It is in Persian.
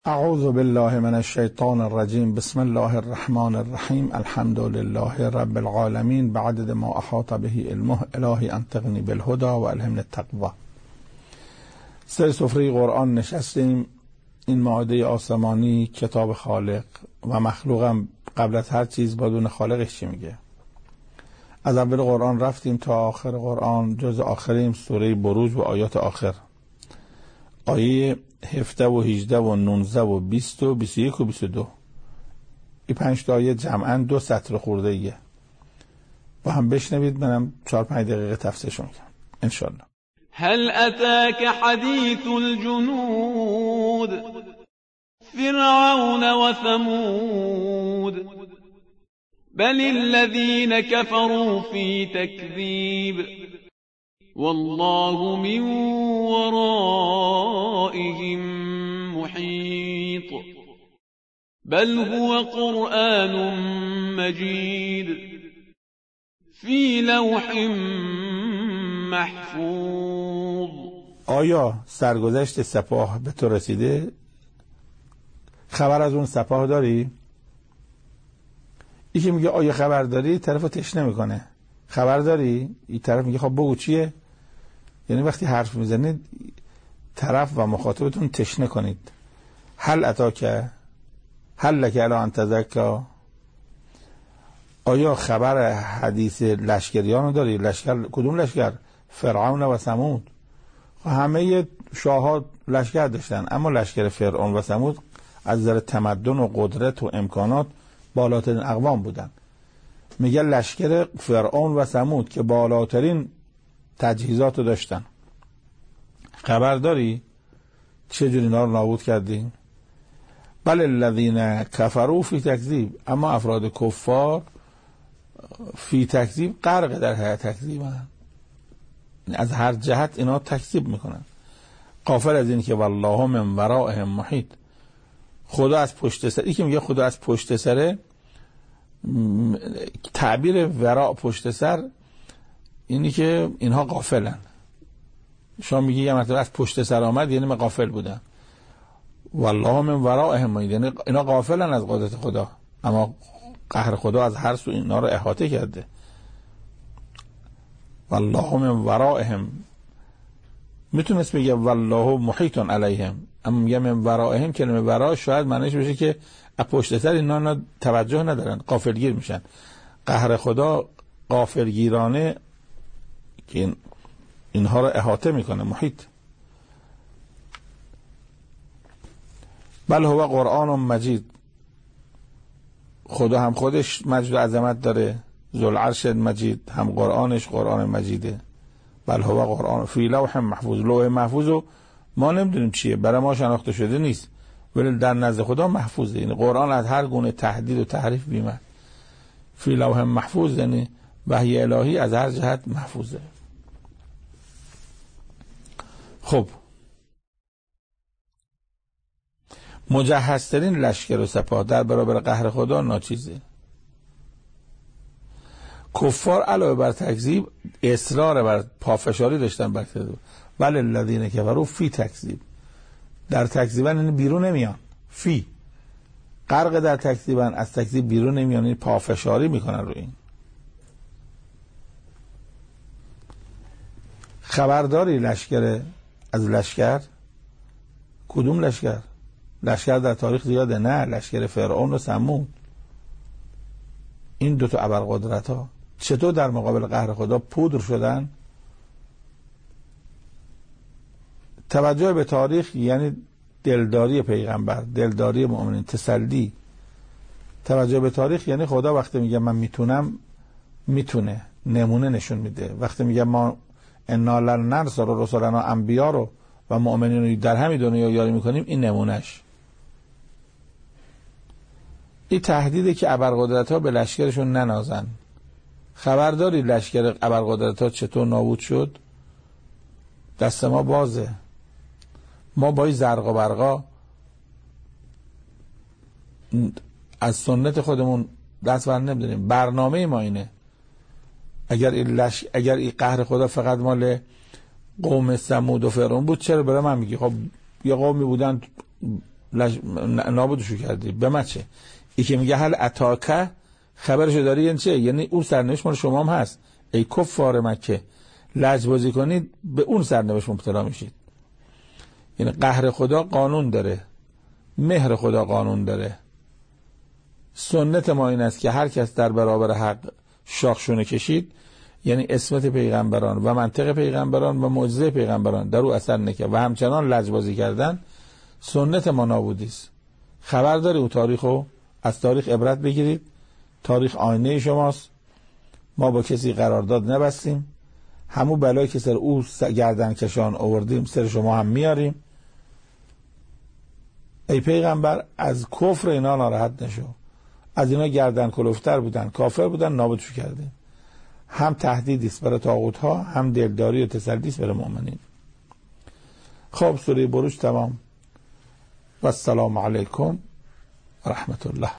اعوذ بالله من الشیطان الرجیم. بسم الله الرحمن الرحیم. الحمد لله رب العالمین بعدد ما احاط به علمه. الهی انطقنی بالهدى و الهمنی التقوی. سر سفره قرآن نشستیم. این مائده آسمانی کتاب خالق و مخلوقم قبل از هر چیز بدون خالقش چی میگه. از اول قرآن رفتیم تا آخر قرآن، جز آخریم سوره بروج و آیات آخر، آیه 17 و 18 و 19 و 20 و 21 و 22. این 5 تا آیه جمعاً 2 سطر خورده ایه. با هم بشنوید، منم 4-5 دقیقه تفسیرش میکنم ان شاء الله. هل اتاك حديث الجنود فرعون وثمود بل الذين كفروا في تكذيب والله من ورائهم محيط بل هو قرآن مجيد في لوح محفوظ. آیا سرگذشت سپاه به تو رسیده؟ خبر از اون سپاه داری؟ یکی میگه آیا خبر داری؟ طرفو تشنه میکنه. خبر داری؟ این طرف میگه خب بگو چیه؟ یعنی وقتی حرف میزنید طرف و مخاطبتون تشنه کنید. هل اتاک هل لک الی ان تزکی، آیا خبر حدیث لشکریانو داری؟ لشکر کدوم لشکر؟ فرعون و ثمود. همه شاه‌ها لشکر داشتن، اما لشکر فرعون و ثمود از نظر تمدن و قدرت و امکانات بالاترین اقوام بودن. میگه لشکر فرعون و ثمود که بالاترین تجهیزات رو داشتن. خبر داری چجوری اینا رو نابود کردی؟ بل الذین کفروا فی تکذیب، اما افراد کفار فی تکذیب غرق در تکذیبن، از هر جهت اینا تکذیب میکنن. غافل از این که والله من ورائهم محیط، خدا از پشت سر. این که میگه خدا از پشت سره، تعبیر وراء پشت سر اینی که اینها غافلن. شما میگی یه مرتبه از پشت سر آمد یعنی من غافل بودم. والله من ورائهم محیط یعنی اینا غافلن از قدرت خدا، اما قهر خدا از هر سو اینا رو احاطه کرده. والله من ورائهم، میتونست بگه والله محیط علیهم، اما میگه من ورائهم. کلمه ورا شاید معنیش بشه که از پشت سر اینا توجه ندارن، غافلگیر میشن. قهر خدا غافلگیرانه که اینها رو احاطه میکنه. محیط. بل هو قرآن مجید، خدا هم خودش مجد و عظمت داره، ذوالعرش مجید، هم قرآنش قرآن مجیده. بل هو قرآن فی لوح محفوظ. لوح محفوظو ما نمیدونیم چیه، برای ما شناخته شده نیست، ولی در نزد خدا محفوظه. یعنی قرآن از هر گونه تهدید و تحریف بیمه. فی لوح محفوظ یعنی وحی الهی از هر جهت محفوظه. خب مجهزترین لشکر و سپاه در برابر قهر خدا ناچیزه. کفار علاوه بر تکذیب اصرار بر پافشاری داشتن بر تکذیب. بل الذین کفروا فی تکذیب، در تکذیبن یعنی بیرون نمیان. فی غرق در تکذیبن، از تکذیب بیرون نمیان، یعنی پافشاری میکنن رو این. خبرداری لشکر از لشکر؟ کدوم لشکر؟ لشکر در تاریخ زیاده. نه، لشکر فرعون و ثمود، این دوتا ابرقدرت ها چطور در مقابل قهر خدا پودر شدن؟ توجه به تاریخ یعنی دلداری پیغمبر، دلداری مؤمنین، تسلی. توجه به تاریخ یعنی خدا وقتی میگه من میتونم، میتونه، نمونه نشون میده. وقتی میگه ما انا لننصر رسلنا، انبیا رو و مؤمنین رو در همین دنیا یاری میکنیم، این نمونهش. این تهدیده که ابرقدرت ها به لشکرشون ننازن. خبرداری لشکر ابرقدرت ها چطور نابود شد؟ دست ما بازه. ما با این زرق و برقا از سنت خودمون دست بر نمیداریم. برنامه ما اینه. اگر این قهر خدا فقط مال قوم ثمود و فرعون بود، چرا برای من میگی؟ خب یه قومی بودن نابودشو کردی. به من چه؟ ای که میگه هل اتاکه خبرشو داری یعنی چه؟ یعنی اون سرنوشت مال شما هم هست. ای کفار مکه لجبازی کنید به اون سرنوشت مبتلا میشید. یعنی قهر خدا قانون داره، مهر خدا قانون داره. سنت ما این است که هر کس در برابر حق شاخشونه کشید، یعنی اسمت پیغمبران و منطق پیغمبران و معجزه پیغمبران در او اثر نکرد و همچنان لجبازی کردن، سنت ما نابودی است. خبر داری او تاریخو؟ از تاریخ عبرت بگیرید. تاریخ آینه شماست. ما با کسی قرارداد نبستیم. همون بلایی که سر او گردن کشان آوردیم سر شما هم میاریم. ای پیغمبر از کفر اینا ناراحت نشو. از اینا گردن کلفتر بودن، کافر بودن، نابودشو کردیم. هم تهدیدی است برای طاغوت ها، هم دلداری و تسلی است برای مؤمنین. خب سوره بروج تمام. و السلام علیکم و رحمت الله.